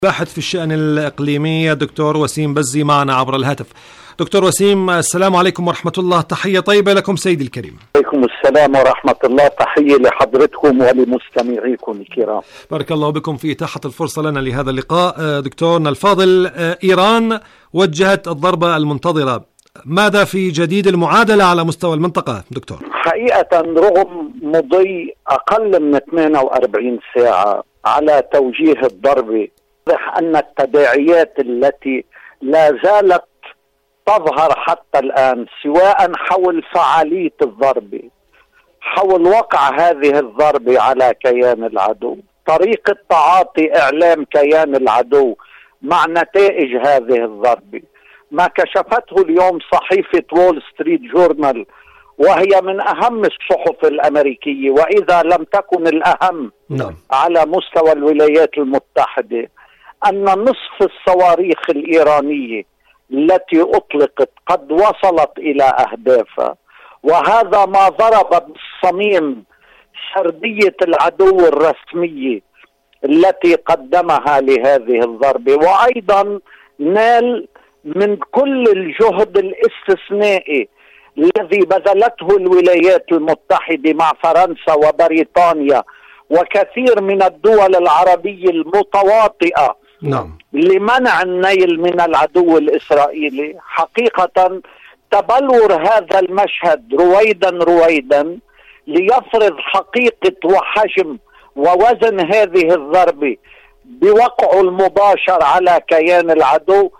باحث في الشأن الإقليمي دكتور وسيم بزي معنا عبر الهاتف. دكتور وسيم، السلام عليكم ورحمة الله، تحية طيبة لكم سيدي الكريم. عليكم السلام ورحمة الله، تحية لحضرتكم ولمستمعيكم الكرام. بارك الله بكم في إتاحة الفرصة لنا لهذا اللقاء. دكتورنا الفاضل، إيران وجهت الضربة المنتظرة، ماذا في جديد المعادلة على مستوى المنطقة دكتور؟ حقيقة رغم مضي أقل من 48 ساعة على توجيه الضربة، واضح أن التداعيات التي لا زالت تظهر حتى الآن، سواء حول فعالية الضربة، حول وقع هذه الضربة على كيان العدو، طريقة تعاطي إعلام كيان العدو مع نتائج هذه الضربة، ما كشفته اليوم صحيفة وول ستريت جورنال، وهي من أهم الصحف الأمريكية وإذا لم تكن الأهم على مستوى الولايات المتحدة، أن نصف الصواريخ الإيرانية التي أطلقت قد وصلت إلى أهدافها، وهذا ما ضرب بالصميم سردية العدو الرسمية التي قدمها لهذه الضربة، وأيضا نال من كل الجهد الاستثنائي الذي بذلته الولايات المتحدة مع فرنسا وبريطانيا وكثير من الدول العربية المتواطئة لمنع النيل من العدو الإسرائيلي. حقيقة تبلور هذا المشهد رويدا ليفرض حقيقة وحجم ووزن هذه الضربة بوقعه المباشر على كيان العدو،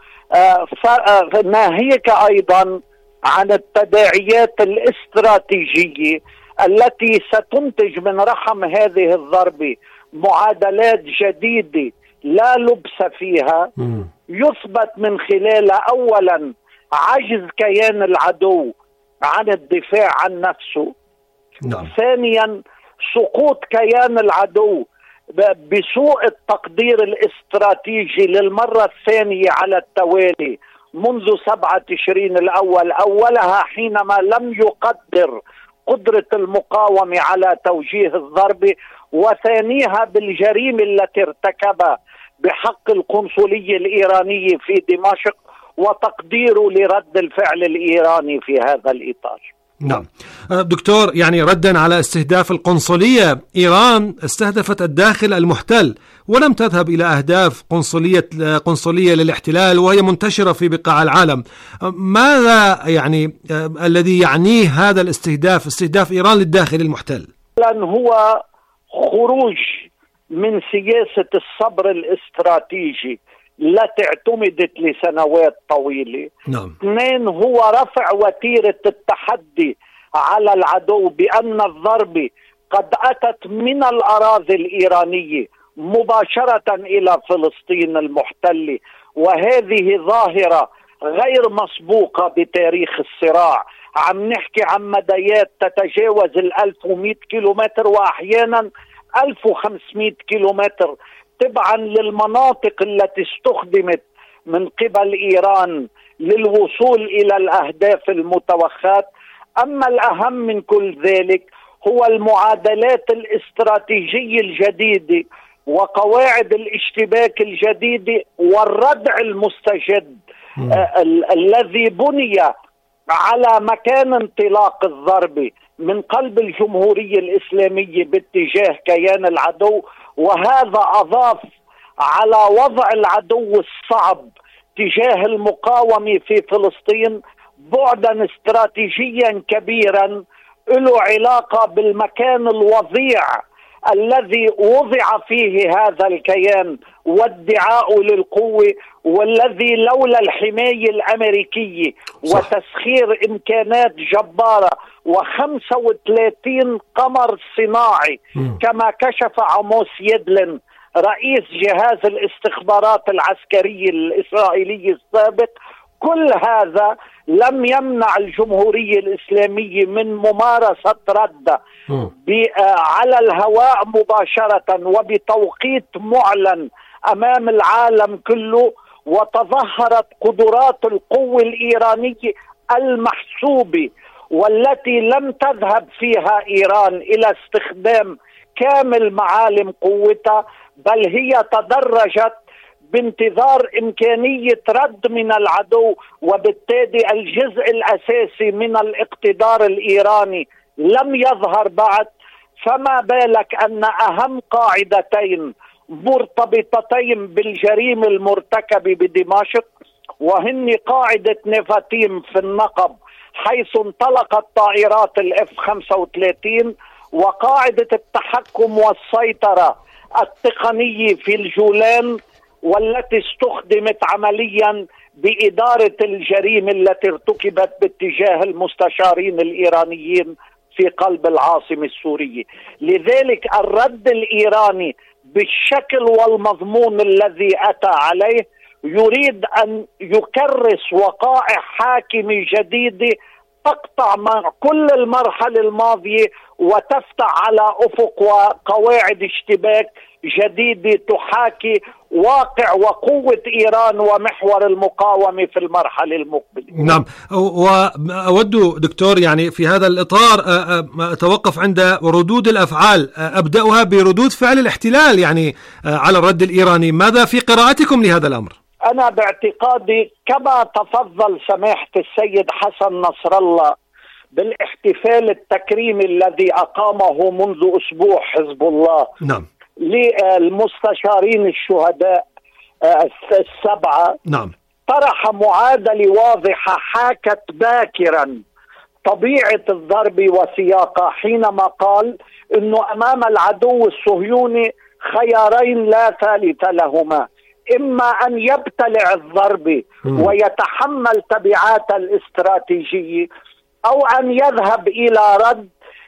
ناهيك أيضا عن التداعيات الاستراتيجية التي ستنتج من رحم هذه الضربة معادلات جديدة لا لبس فيها، يثبت من خلالها أولا عجز كيان العدو عن الدفاع عن نفسه، ثانيا سقوط كيان العدو بسوء التقدير الاستراتيجي للمرة الثانية على التوالي منذ 7 تشرين الأول، أولها حينما لم يقدر قدرة المقاومة على توجيه الضربة، وثانيها بالجريمة التي ارتكبها بحق القنصلية الإيرانية في دمشق وتقديره لرد الفعل الإيراني في هذا الإطار. نعم دكتور، يعني ردا على استهداف القنصلية، إيران استهدفت الداخل المحتل ولم تذهب إلى أهداف قنصلية للاحتلال وهي منتشرة في بقاع العالم. ماذا يعني الذي يعنيه هذا استهداف إيران للداخل المحتل؟ هو خروج من سياسة الصبر الاستراتيجي التي اعتمدت لسنوات طويلة. اثنين، هو رفع وتيرة التحدي على العدو بأن الضربة قد أتت من الأراضي الإيرانية مباشرة إلى فلسطين المحتلة، وهذه ظاهرة غير مسبوقة بتاريخ الصراع. عم نحكي عن مديات تتجاوز 1100 كيلومتر وأحيانا 1500 كيلومتر تبعا للمناطق التي استخدمت من قبل إيران للوصول إلى الأهداف المتوخاة. أما الأهم من كل ذلك هو المعادلات الاستراتيجية الجديدة وقواعد الاشتباك الجديدة والردع المستجد الذي بني على مكان انطلاق الضربة من قلب الجمهورية الإسلامية باتجاه كيان العدو، وهذا أضاف على وضع العدو الصعب تجاه المقاومة في فلسطين بعدا استراتيجيا كبيرا له علاقة بالمكان الوضيع الذي وضع فيه هذا الكيان وادعاء للقوة، والذي لولا الحماية الأمريكية وتسخير إمكانات جبارة و35 قمر صناعي كما كشف عموس يدلن رئيس جهاز الاستخبارات العسكرية الإسرائيلية السابق، كل هذا لم يمنع الجمهورية الإسلامية من ممارسة ردة على الهواء مباشرة وبتوقيت معلن أمام العالم كله، وتظهرت قدرات القوة الإيرانية المحسوبة والتي لم تذهب فيها إيران إلى استخدام كامل معالم قوتها، بل هي تدرجت بانتظار إمكانية رد من العدو، وبالتالي الجزء الأساسي من الاقتدار الإيراني لم يظهر بعد. فما بالك أن أهم قاعدتين مرتبطتين بالجريمة المرتكبة بدمشق، وهن قاعدة نيفاتيم في النقب حيث انطلقت طائرات الF-35، وقاعدة التحكم والسيطرة التقنية في الجولان، والتي استخدمت عمليا بإدارة الجريمة التي ارتكبت باتجاه المستشارين الإيرانيين في قلب العاصمة السورية. لذلك الرد الإيراني بالشكل والمضمون الذي أتى عليه يريد أن يكرس وقائع حاكمة جديدة تقطع مع كل المرحلة الماضية وتفتح على أفق وقواعد اشتباك جديدة تحاكي واقع وقوة إيران ومحور المقاومة في المرحلة المقبلة. نعم، وأود دكتور يعني في هذا الإطار أتوقف عند ردود الأفعال، أبدأها بردود فعل الاحتلال يعني على الرد الإيراني. ماذا في قراءتكم لهذا الأمر؟ أنا باعتقادي كما تفضل سماحة السيد حسن نصر الله بالاحتفال التكريمي الذي أقامه منذ أسبوع حزب الله نعم للمستشارين الشهداء السبعة، نعم، طرح معادلة واضحة حاكت باكرا طبيعة الضرب وسياقه حينما قال إنه أمام العدو الصهيوني خيارين لا ثالث لهما: إما أن يبتلع الضرب ويتحمل تبعات الاستراتيجية، أو أن يذهب إلى رد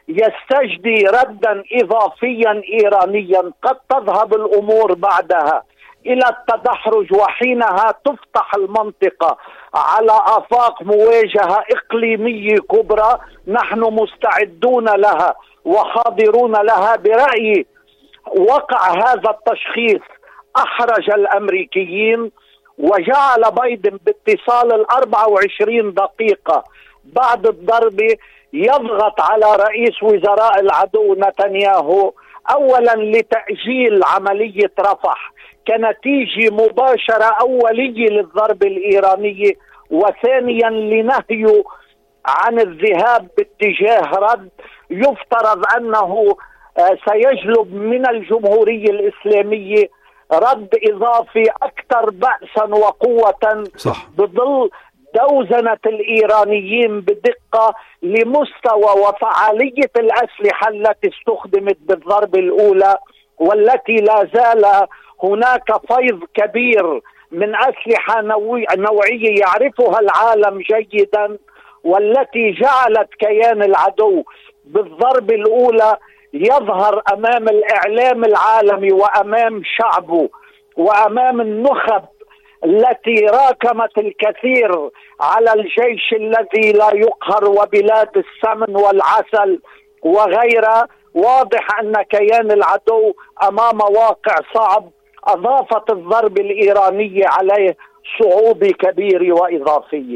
يستجدي ردا إضافيا إيرانيا قد تذهب الأمور بعدها إلى التدحرج، وحينها تفتح المنطقة على آفاق مواجهة إقليمية كبرى نحن مستعدون لها وحاضرون لها. برأيي وقع هذا التشخيص أحرج الأمريكيين، وجعل بايدن باتصال 24 دقيقة بعد الضرب يضغط على رئيس وزراء العدو نتنياهو أولا لتأجيل عملية رفح كنتيجة مباشرة أولية للضرب الإيراني، وثانيا لنهيه عن الذهاب باتجاه رد يفترض أنه سيجلب من الجمهورية الإسلامية رد إضافي أكثر بأسا وقوة. صح. بظل دوزنة الإيرانيين بدقة لمستوى وفعالية الأسلحة التي استخدمت بالضرب الأولى، والتي لا زال هناك فيض كبير من أسلحة نوعية يعرفها العالم جيدا، والتي جعلت كيان العدو بالضرب الأولى يظهر أمام الإعلام العالمي وأمام شعبه وأمام النخب التي راكمت الكثير على الجيش الذي لا يقهر وبلاد السمن والعسل وغيرها. واضح أن كيان العدو أمام واقع صعب أضافت الضرب الإيراني عليه صعوبة كبيرة وإضافية.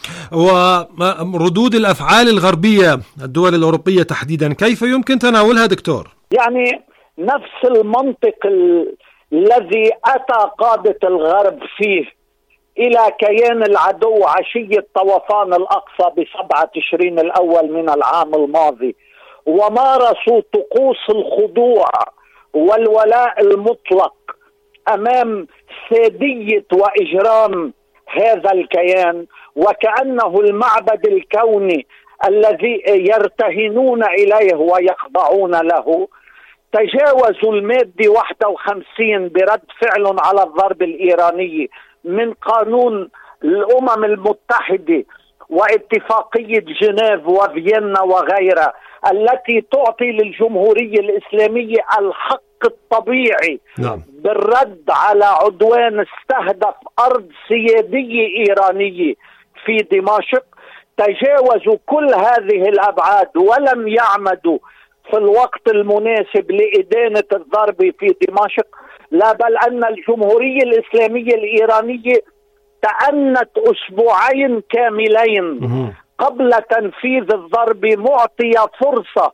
وردود الأفعال الغربية الدول الأوروبية تحديدا كيف يمكن تناولها دكتور؟ يعني نفس المنطق الذي أتى قادة الغرب فيه إلى كيان العدو عشية طوفان الأقصى ب7 تشرين الأول من العام الماضي، ومارسوا طقوس الخضوع والولاء المطلق أمام سادية وإجرام هذا الكيان، وكأنه المعبد الكوني الذي يرتهنون إليه ويخضعون له. تجاوزوا المادة 51 برد فعل على الضرب الإيراني من قانون الأمم المتحدة واتفاقية جنيف وفيينا وغيرها، التي تعطي للجمهورية الإسلامية الحق الطبيعي بالرد على عدوان استهدف أرض سيادية إيرانية في دمشق. تجاوزوا كل هذه الأبعاد ولم يعمدوا في الوقت المناسب لإدانة الضرب في دمشق، لا بل أن الجمهورية الإسلامية الإيرانية تأنت أسبوعين كاملين قبل تنفيذ الضرب، معطية فرصة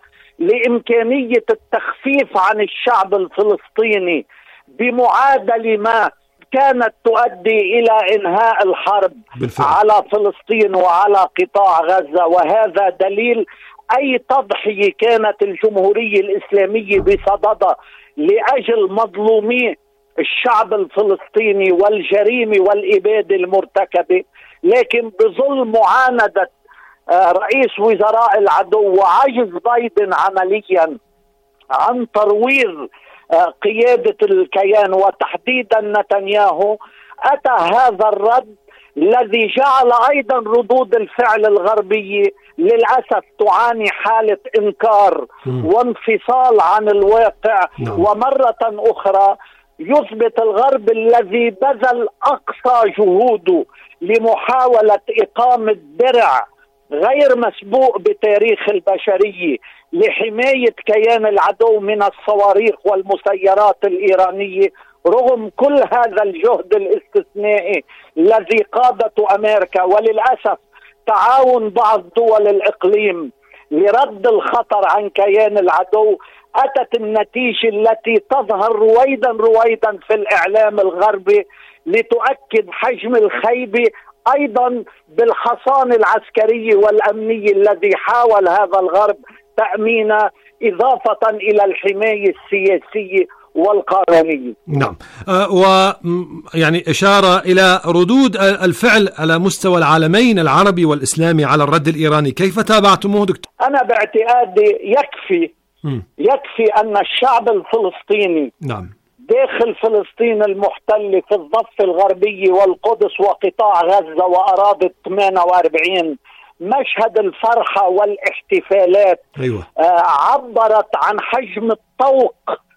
لإمكانية التخفيف عن الشعب الفلسطيني بمعادلة ما كانت تؤدي إلى إنهاء الحرب بالفعل على فلسطين وعلى قطاع غزة. وهذا دليل أي تضحية كانت الجمهورية الإسلامية بصددها لأجل مظلومي الشعب الفلسطيني والجريمة والإبادة المرتكبة، لكن بظل معاندة رئيس وزراء العدو وعجز بايدن عمليا عن ترويض قيادة الكيان وتحديدا نتنياهو، أتى هذا الرد الذي جعل أيضا ردود الفعل الغربية للأسف تعاني حالة إنكار وانفصال عن الواقع. ومرة أخرى يثبت الغرب الذي بذل أقصى جهوده لمحاولة إقامة درع غير مسبوق بتاريخ البشرية لحماية كيان العدو من الصواريخ والمسيرات الإيرانية، رغم كل هذا الجهد الاستثنائي الذي قادته أمريكا وللأسف تعاون بعض دول الإقليم لرد الخطر عن كيان العدو. أتت النتيجة التي تظهر رويدا في الإعلام الغربي لتؤكد حجم الخيبة أيضا بالحصانة العسكرية والأمنية الذي حاول هذا الغرب تأمينها، إضافة إلى الحماية السياسية والقانونية. نعم، ويعني إشارة إلى ردود الفعل على مستوى العالمين العربي والإسلامي على الرد الإيراني، كيف تابعتموه دكتور؟ أنا باعتقادي يكفي أن الشعب الفلسطيني داخل فلسطين المحتلة في الضفة الغربية والقدس وقطاع غزة وأراضي 48 مشهد الفرحة والاحتفالات عبرت عن حجم الطوق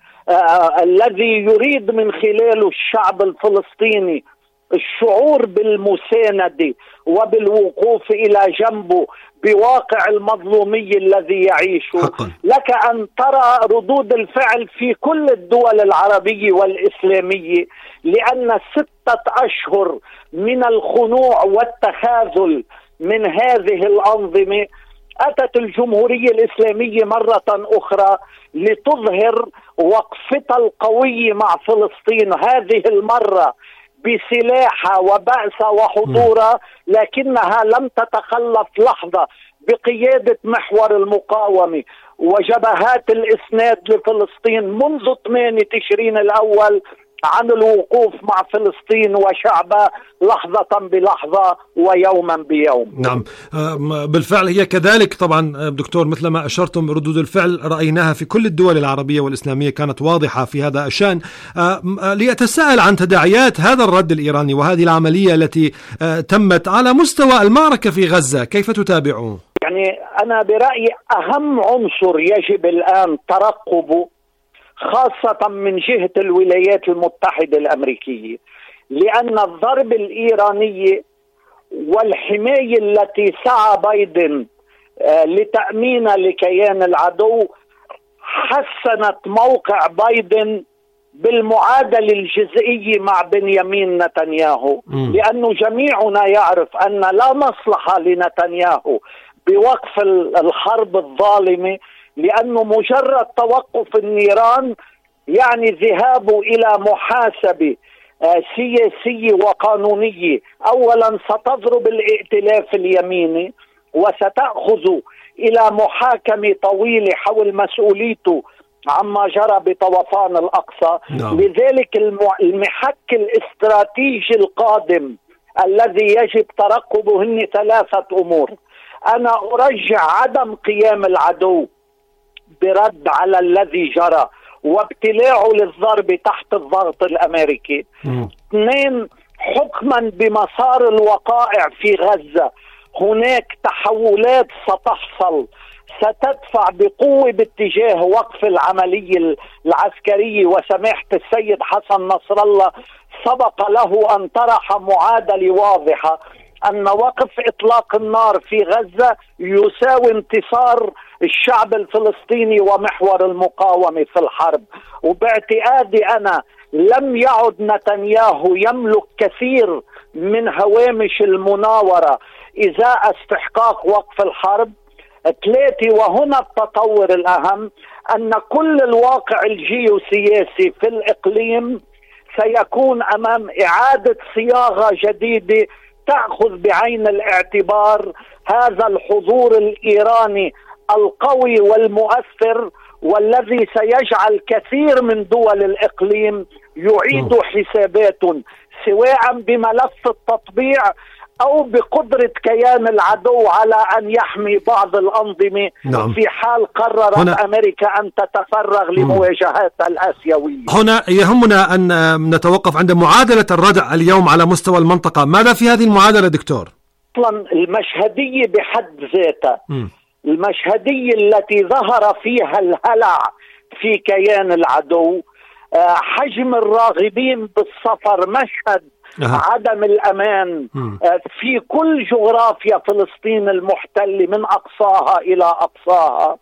الذي يريد من خلاله الشعب الفلسطيني الشعور بالمساندة وبالوقوف إلى جنبه بواقع المظلومية الذي يعيشه. لك أن ترى ردود الفعل في كل الدول العربية والإسلامية، لأن 6 أشهر من الخنوع والتخاذل من هذه الأنظمة أتت الجمهورية الإسلامية مرة أخرى لتظهر وقفتها القوية مع فلسطين، هذه المرة بسلاحها وبأسها وحضورها، لكنها لم تتخلف لحظة بقيادة محور المقاومة وجبهات الإسناد لفلسطين منذ 8 تشرين الأول عن الوقوف مع فلسطين وشعبها لحظة بلحظة ويوما بيوم. نعم، بالفعل هي كذلك طبعا دكتور، مثل ما أشرتم ردود الفعل رأيناها في كل الدول العربية والإسلامية كانت واضحة في هذا الشأن. لأتساءل عن تداعيات هذا الرد الإيراني وهذه العملية التي تمت على مستوى المعركة في غزة، كيف تتابعه؟ يعني أنا برأيي أهم عنصر يجب الآن ترقبه خاصة من جهة الولايات المتحدة الأمريكية، لأن الضرب الإيراني والحماية التي سعى بايدن لتأمينها لكيان العدو حسنت موقع بايدن بالمعادلة الجزئية مع بنيامين نتنياهو، لأنه جميعنا يعرف أن لا مصلحة لنتنياهو بوقف الحرب الظالمة، لأنه مجرد توقف النيران يعني ذهابه إلى محاسبة سياسية وقانونية. أولا ستضرب الائتلاف اليميني وستأخذ إلى محاكمة طويلة حول مسؤوليته عما جرى بطوفان الأقصى. لذلك المحك الاستراتيجي القادم الذي يجب ترقبه هن 3 أمور. أنا أرجع عدم قيام العدو برد على الذي جرى وابتلاعه للضرب تحت الضغط الأمريكي. 2 حكما بمسار الوقائع في غزة، هناك تحولات ستحصل ستدفع بقوة باتجاه وقف العملية العسكرية، وسماحة السيد حسن نصر الله سبق له أن طرح معادلة واضحة أن وقف إطلاق النار في غزة يساوي انتصار الشعب الفلسطيني ومحور المقاومة في الحرب. وباعتقادي أنا لم يعد نتنياهو يملك كثير من هوامش المناورة إزاء استحقاق وقف الحرب. 3 وهنا التطور الأهم، أن كل الواقع الجيوسياسي في الإقليم سيكون أمام إعادة صياغة جديدة تأخذ بعين الاعتبار هذا الحضور الإيراني القوي والمؤثر، والذي سيجعل كثير من دول الإقليم يعيد حساباتهم سواء بملف التطبيع أو بقدرة كيان العدو على أن يحمي بعض الأنظمة. نعم. في حال قررت أمريكا أن تتفرغ لمواجهاتها الآسيوية. هنا يهمنا أن نتوقف عند معادلة الردع اليوم على مستوى المنطقة. ماذا في هذه المعادلة دكتور؟ أصلا المشهدية بحد ذاتها، المشهدية التي ظهر فيها الهلع في كيان العدو، حجم الراغبين بالسفر، مشهد عدم الأمان في كل جغرافيا فلسطين المحتلة من أقصاها إلى أقصاها،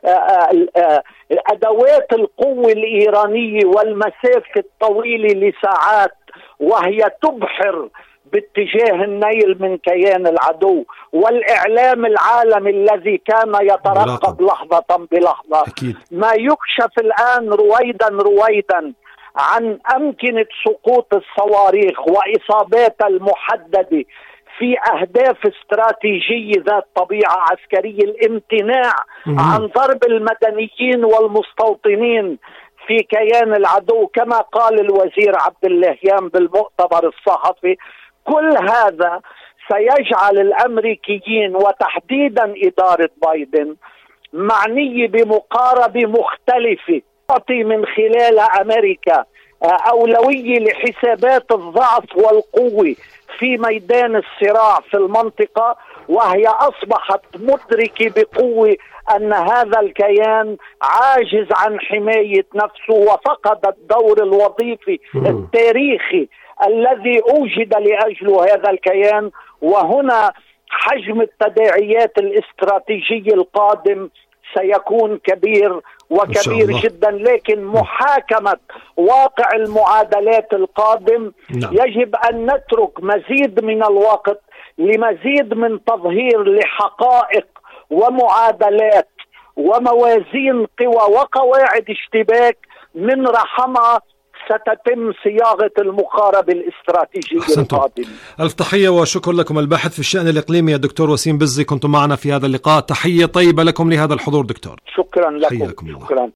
أدوات القوة الإيرانية والمسافة الطويلة لساعات وهي تبحر باتجاه النيل من كيان العدو، والإعلام العالمي الذي كان يترقب لحظة بلحظة. أكيد. ما يكشف الآن رويدا عن أمكنة سقوط الصواريخ وإصاباتها المحددة في أهداف استراتيجية ذات طبيعة عسكرية، الامتناع عن ضرب المدنيين والمستوطنين في كيان العدو كما قال الوزير عبد اللهيان بالمؤتمر الصحفي. كل هذا سيجعل الأمريكيين وتحديدا إدارة بايدن معنية بمقاربة مختلفة تعطي من خلال أمريكا أولوية لحسابات الضعف والقوة في ميدان الصراع في المنطقة، وهي أصبحت مدركة بقوة أن هذا الكيان عاجز عن حماية نفسه وفقد الدور الوظيفي التاريخي الذي أوجد لأجله هذا الكيان. وهنا حجم التداعيات الاستراتيجية القادم سيكون كبير وكبير جدا، لكن محاكمة واقع المعادلات القادم يجب أن نترك مزيد من الوقت لمزيد من تظهير لحقائق ومعادلات وموازين قوى وقواعد اشتباك من رحمها ستتم صياغة المقاربة الاستراتيجية القادمة. ألف تحية وشكر لكم. الباحث في الشأن الإقليمي الدكتور وسيم بزي كنتم معنا في هذا اللقاء. تحية طيبة لكم لهذا الحضور دكتور. شكرا لكم. شكرا.